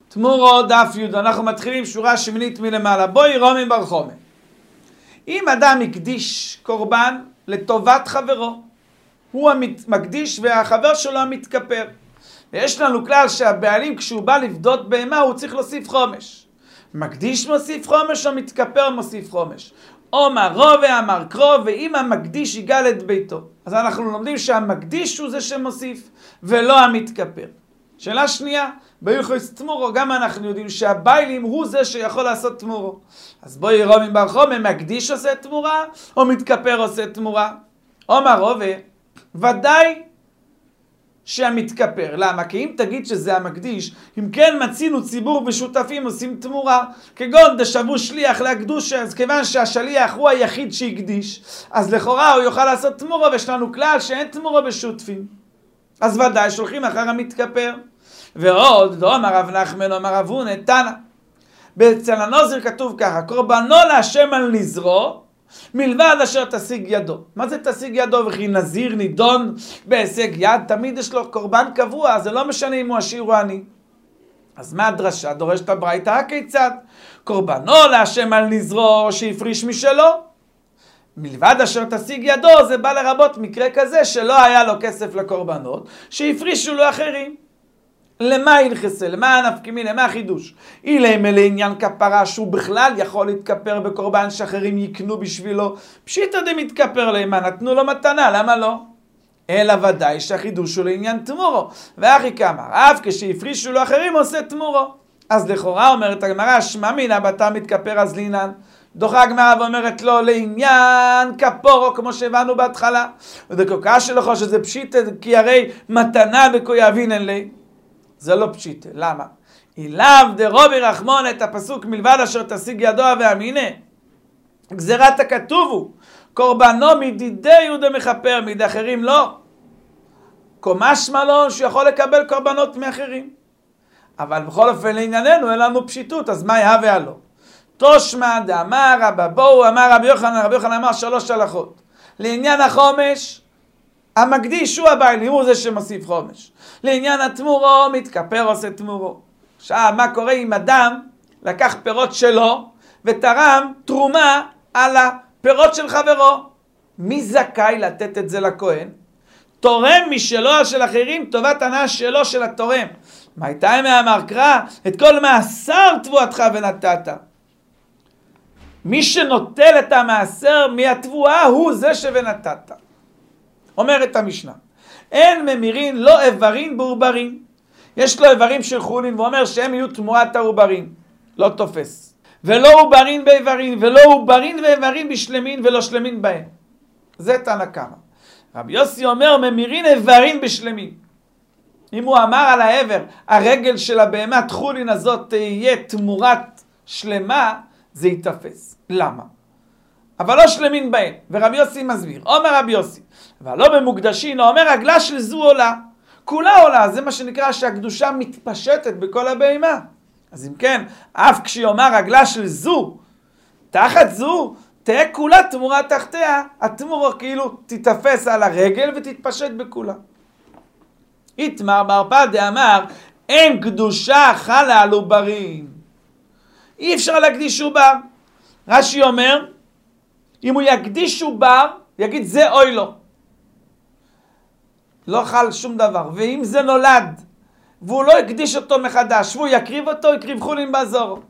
תמורו דף י', אנחנו מתחילים שורה שמינית מלמעלה. בואי רומי בר חומר. אם אדם הקדיש קורבן לטובת חברו, הוא המקדיש והחבר שלו המתכפר. ויש לנו כלל שהבעלים כשהוא בא לפדות בהמה הוא צריך להוסיף חומש. מקדיש מוסיף חומש או מתכפר מוסיף חומש. אומר רו ואמר קרו, ואם המקדיש יגאל את ביתו. אז אנחנו לומדים שהמקדיש הוא זה שמוסיף ולא המתכפר. שאלה שנייה, בהלכות תמורו גם אנחנו יודעים שהבעלים הוא זה שיכול לעשות תמורו. אז בואי רומי בר חומר, מקדיש עושה תמורה או מתכפר עושה תמורה? אומר רובה, ודאי שהמתכפר. למה? כי אם תגיד שזה המקדיש, אם כן מצינו ציבור ושותפים עושים תמורה, כגון דשבו שליח להקדושה, אז כיוון שהשליח הוא היחיד שהקדיש, אז לכאורה הוא יוכל לעשות תמורה, ויש לנו כלל שאין תמורה בשותפים. אז ודאי שולחים אחר המתכפר. ועוד, לא אמר רב נחמן, אמר רב הונא, תנא. אצל הנוזר כתוב ככה, קורבנו להשם על נזרו, מלבד אשר תשיג ידו. מה זה תשיג ידו? וכי נזיר נידון בהישג יד, תמיד יש לו קורבן קבוע, זה לא משנה אם הוא עשיר או עני. אז מה הדרשה? דורשת הברייתא הכיצד? קורבנו להשם על נזרו שהפריש משלו, מלבד אשר תשיג ידו, זה בא לרבות מקרה כזה שלא היה לו כסף לקורבנות, שהפרישו לו אחרים. למה ילחסה? למה הנפקמי? למה החידוש? אילמה לעניין כפרה שהוא בכלל יכול להתכפר בקורבן שאחרים יקנו בשבילו, פשיטא דמתכפר למה, נתנו לו מתנה, למה לא? אלא ודאי שהחידוש הוא לעניין תמורו. ואחי כאמר, אף כשהפרישו לו אחרים עושה תמורו. אז לכאורה אומרת הגמרא, שמע מינא בתא מתכפר אז לינן. דוחה הגמרא ואומרת לו לעניין כפורו, כמו שהבנו בהתחלה. ודקוקה שלך שזה פשיטא, כי הרי מתנה וכויאבינן לי. זה לא פשיטה. למה? אילאו דרובי רחמון, את הפסוק מלבד אשר תשיג ידו ואמינה. גזירת הכתוב הוא, קורבנו מדידי ודמכפר, מידי אחרים לא. משמע לו שיכול לקבל קורבנות מאחרים. אבל בכל אופן לענייננו אין לנו פשיטות, אז מה יהווה הלא? תושמע דאמר רבא בואו, אמר רבי יוחנן אמר 3 הלכות. לעניין החומש, המקדיש הוא הבעלים, הוא זה שמוסיף חומש. לעניין התמורו, מתכפר עושה תמורו. עכשיו, מה קורה אם אדם לקח פירות שלו ותרם תרומה על הפירות של חברו? מי זכאי לתת את זה לכהן? תורם משלו של אחרים, טובת הנאה שלו של התורם. מה הייתה מאמר קרא? את כל מעשר תבואתך ונתת. מי שנוטל את המעשר מהתבואה הוא זה שבנתת. אומרת המשנה, אין ממירין לא איברין בעוברין. יש לו איברים של חולין ואומר שהם יהיו תמורת העוברין. לא תופס. ולא עוברין באיברין, ולא עוברין ואיברין בשלמין ולא שלמין בהם. זה תנא קמא. רבי יוסי אומר ממירין איברין בשלמין. אם הוא אמר על העבר, הרגל של הבהמת חולין הזאת תהיה תמורת שלמה, זה יתפס. למה? אבל לא שלמין בהם. ורבי יוסי מסביר. אומר רבי יוסי, אבל לא במוקדשין, אומר רגלה של זו עולה. כולה עולה, זה מה שנקרא שהקדושה מתפשטת בכל הבהמה. אז אם כן, אף כשהיא אומר רגלה של זו, תחת זו, תהיה כולה תמורה תחתיה, התמורה כאילו תתפס על הרגל ותתפשט בכולה. איתמר בר פדה אמר, אין קדושה חלה על עוברים. אי אפשר להקדיש עובר. רש"י אומר, אם הוא יקדיש עובר, יגיד זה אוי לו. לא חל שום דבר. ואם זה נולד, והוא לא יקדיש אותו מחדש, והוא יקריב אותו, יקריב חולין באזור.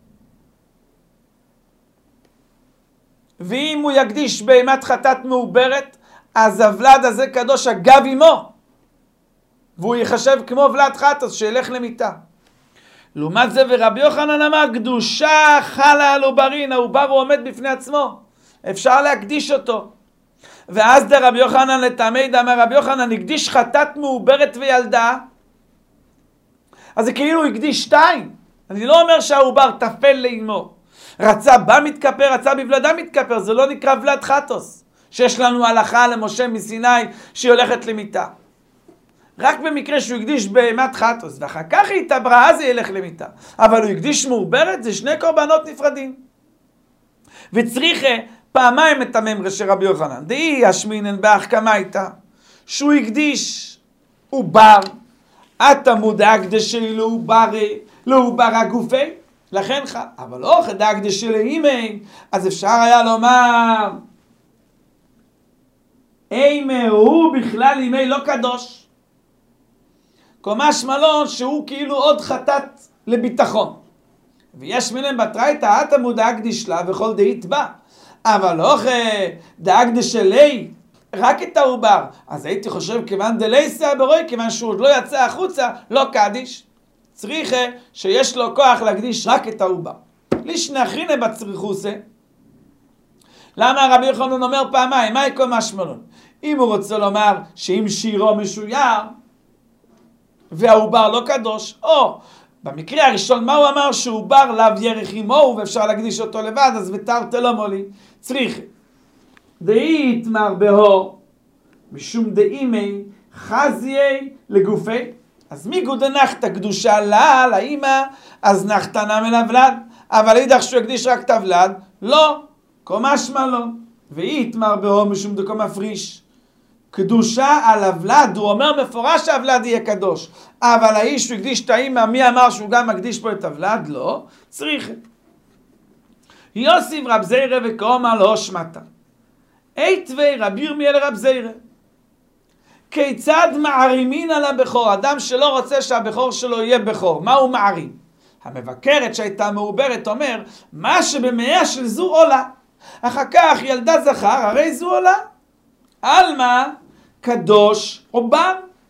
ואם הוא יקדיש בהמת חטאת מעוברת, אז הוולד הזה קדוש אגב עמו. והוא יחשב כמו ולד חטאת, שילך למיטה. לעומת זה ורבי יוחנן אמר, קדושה חלה על עוברין, העובר הוא עומד בפני עצמו. אפשר להקדיש אותו. ואז דרבי יוחנן לטעמי דאמר רבי יוחנן, הקדיש חטאת מעוברת וילדה. אז זה כאילו הוא הקדיש 2. אני לא אומר שהעובר תפל לאמו. רצה בה מתכפר, רצה בוולדה מתכפר, זה לא נקרא ולד חטוס. שיש לנו הלכה למשה מסיני שהיא הולכת למיטה. רק במקרה שהוא הקדיש בהמת חטוס, ואחר כך היא התעברה, אז היא ילך למיטה. אבל הוא הקדיש מעוברת, זה 2 קורבנות נפרדים. וצריכה פעמיים את הממרה של רבי יוחנן. דאי ישמינן באח קמייתא, שהוא הקדיש עובר, אתה מודאג דשאילו עובר, לעובר הגופי, לכן חל. אבל לא חדק דשלאימי, אז אפשר היה לומר, אימי הוא בכלל אימי לא קדוש. קומש מלון שהוא כאילו עוד חטאת לביטחון. ויש מלם בתרייתא, אתה מודאג דשלה וכל דאית בה. אבל לא דאג דשלי, רק את העובר. אז הייתי חושב, כיוון דלייסה ברוי, כיוון שהוא עוד לא יצא החוצה, לא קדיש. צריך שיש לו כוח להקדיש רק את העובר. לישנחינה בצריכוסה. למה רבי יוחנן אומר פעמיים? מה יקום משמלון? אם הוא רוצה לומר שאם שירו משויר, והעובר לא קדוש, או במקרה הראשון, מה הוא אמר? שעובר לאו ירך עמו, ואפשר להקדיש אותו לבד, אז ותרת לא מולי. צריך. דאית מרבהו, משום דאימי, חזיי לגופי. אז מי גודה נחתה קדושה לה, לאמא, אז נחתה נם אל הוולד. אבל אידך שהוא יקדיש רק את הוולד, לא, קומש לא. ואית מרבהו משום דקו מפריש. קדושה על הוולד, הוא אומר מפורש שהוולד יהיה קדוש. אבל האיש שהוא הקדיש את האמא, מי אמר שהוא גם מקדיש פה את הוולד? לא, צריך. יוסיף רב זיירה וקומר לא שמתה. איתווי רב ירמיאל רב זיירה. כיצד מערימין על הבכור? אדם שלא רוצה שהבכור שלו יהיה בכור, מה הוא מערים? המבקרת שהייתה מעוברת אומר, מה שבמאה של זו עולה. אחר כך ילדה זכר, הרי זו עולה. אלמה קדוש עובר.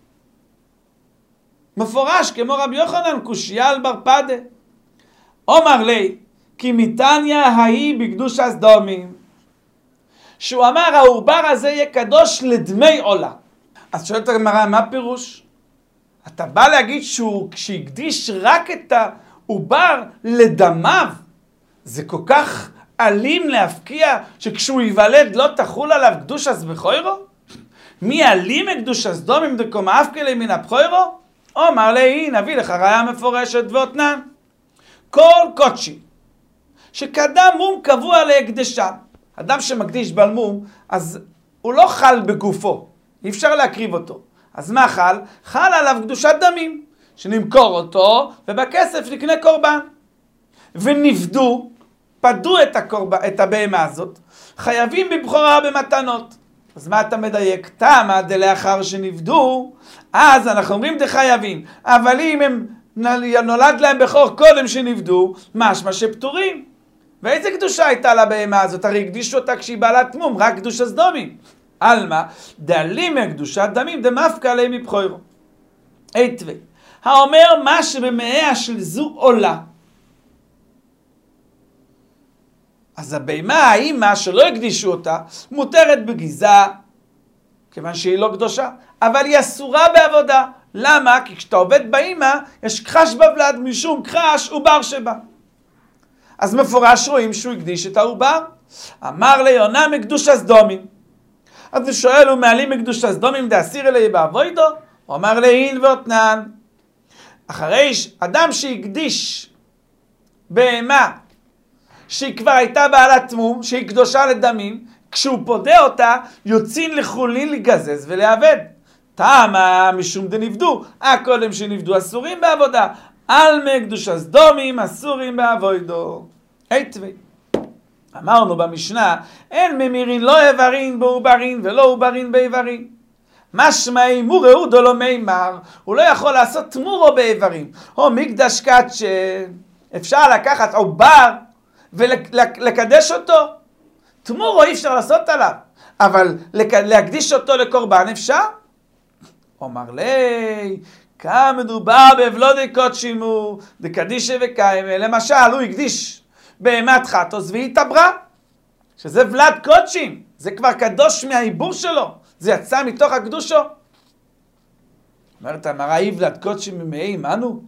מפורש כמו רבי יוחנן קושיה על בר פדה. אומר לי, כי מתניה ההיא בקדוש הסדומים. שהוא אמר העובר הזה יהיה קדוש לדמי עולה. אז שואלת הגמרא, מה פירוש? אתה בא להגיד שהוא כשהקדיש רק את העובר לדמיו, זה כל כך אלים להפקיע שכשהוא ייוולד לא תחול עליו קדוש אז בכוירו? מי אלים קדוש אז דומים דקום אבקלי מן הבכוירו? אומר לי, נביא לך ראיה מפורשת ואותנן. כל קודשי שקדם מום קבוע להקדשה. אדם שמקדיש בעל מום, אז הוא לא חל בגופו. אי אפשר להקריב אותו. אז מה חל? חל עליו קדושת דמים. שנמכור אותו ובכסף נקנה קורבן. ונפדו, פדו את הבהמה הזאת, חייבים בבחורה במתנות. אז מה אתה מדייק? תמה דלאחר שנפדו, אז אנחנו אומרים דחייבים. אבל אם הם נולד להם בכור קודם שנפדו, משמע שפטורים. ואיזה קדושה הייתה לבהמה הזאת? הרי הקדישו אותה כשהיא בעלת מום, רק קדושת דמים. אלמה, דלים מקדושת דמים, דמפקה עליהם מבחורו. איתווי, האומר מה שבמאה של זו עולה. אז הבהמה, האמא שלא הקדישו אותה, מותרת בגיזה, כיוון שהיא לא קדושה, אבל היא אסורה בעבודה. למה? כי כשאתה עובד באמא, יש כחש בוולד, משום כחש עובר שבה. אז מפורש רואים שהוא הקדיש את העובר. אמר ליונה מקדוש הסדומים. אז הוא שואל, הוא מעלים מקדוש הסדומים דאסיר אלי בעבודו? הוא אמר להין ואותנן. אחרי אדם שהקדיש בהמה, שהיא כבר הייתה בעלת מום, שהיא קדושה לדמים, כשהוא פודה אותה, יוצאים לחולין לגזז ולעבד. תמה משום דנבדו, קודם שנבדו אסורים בעבודה, על מקדוש הסדומים אסורים בעבודו. היטבי. אמרנו במשנה, אין ממירין לא איברין בעוברין ולא עוברין באיברין. משמע אימור אהודו לא מימר, הוא לא יכול לעשות תמורו באיברים. או מקדש קדשה, אפשר לקחת עובר ולקדש אותו. תמורו אי אפשר לעשות עליו, אבל להקדיש אותו לקורבן אפשר. אומר לי, כמה מדובר באבלודי קודשימו, דקדישה וקיימה. למשל, הוא הקדיש בהמת חטוס והיא התעברה, שזה ולד קודשים, זה כבר קדוש מהעיבור שלו, זה יצא מתוך הקדושו. אומרת, אמרה היא ולד קודשים ממאי עמנו?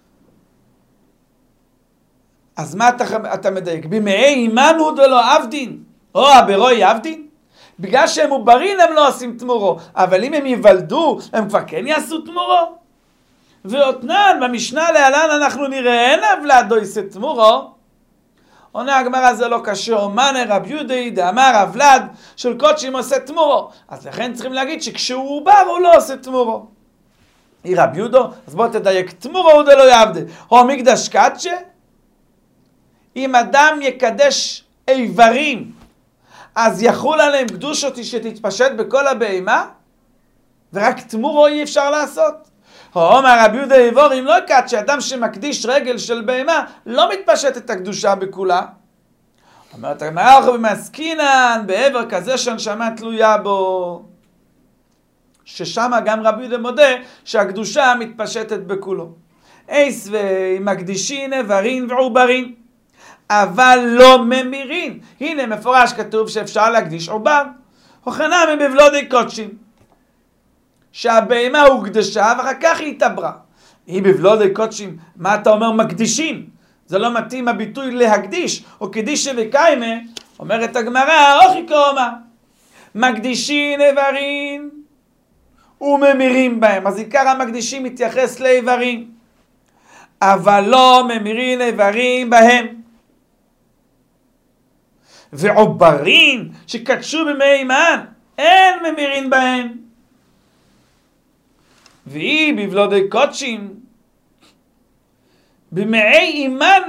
אז מה אתה מדייק? במאי עמנו דלא עבדין, או הברוי עבדין? בגלל שהם עוברין הם לא עושים תמורו, אבל אם הם יוולדו, הם כבר כן יעשו תמורו. ואותנן, במשנה להלן אנחנו נראה, אין הוולד לא יעשה תמורו. עונה הגמרא זה לא קשה, אומנה רב יהודאי דאמר הוולד של קודשים עושה תמורו. אז לכן צריכים להגיד שכשהוא עובר הוא לא עושה תמורו. רבי יהודו, אז בוא תדייק, תמורו הוא דלא יעבדה, או מקדש קדשה, אם אדם יקדש איברים, אז יחול עליהם קדוש אותי שתתפשט בכל הבהמה, ורק תמורו אי אפשר לעשות. או אומר רבי יהודה איבור, אם לא קדשה, אדם שמקדיש רגל של בהמה, לא מתפשט את הקדושה בכולה. אומרת הגמרא, אנחנו במעסקינן, בעבר כזה שהנשמה תלויה בו. ששם גם רבי יהודה מודה שהקדושה מתפשטת בכולו. אייס ומקדישין איברין ועוברין, אבל לא ממירין. הנה מפורש כתוב שאפשר להקדיש עובר. הוכנה מבבלודי קודשים, שהבהמה הוקדשה ואחר כך היא התעברה. היא בבלודי קודשים, מה אתה אומר מקדישים? זה לא מתאים הביטוי להקדיש, או קדישה וקיימה, אומרת הגמרא, אוכי קומה, מקדישין איברין וממירים בהם. אז עיקר המקדישים מתייחס לאיברים, אבל לא ממירים איברים בהם. ועוברין שקדשו במימן, אין ממירים בהם. והיא בבלודי קודשים, במעי אימן,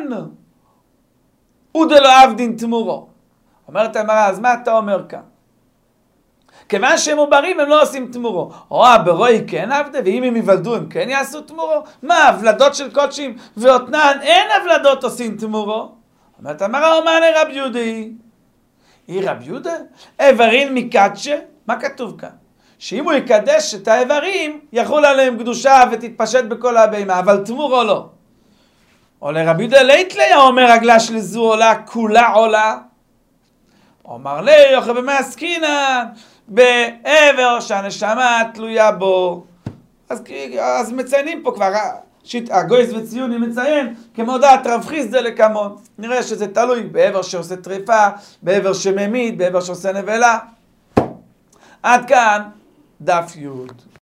ודלא עבדין תמורו. אומרת המראה, אז מה אתה אומר כאן? כיוון שהם עוברים, הם לא עושים תמורו. או ברוי כן עבדה, ואם הם יוולדו, הם כן יעשו תמורו? מה, הבלדות של קודשים ואותנן, אין הבלדות עושים תמורו? אומרת המראה, אומר לרבי יהודי. היא רבי יהודה? איברין מקדשה? מה כתוב כאן? שאם הוא יקדש את האיברים, יחול עליהם קדושה ותתפשט בכל הבהמה, אבל תמורו לא. או לרבי יהודה ליטלי, אומר רגלה של זו עולה, כולה עולה. אומר לי, יוכל במעסקינן, בעבר שהנשמה תלויה בו. אז מציינים פה כבר, הגויס וציוני מציין, כמודעת רב חיסדא לקמון. נראה שזה תלוי בעבר שעושה טריפה, בעבר שממית, בעבר שעושה נבלה. עד כאן דף י'.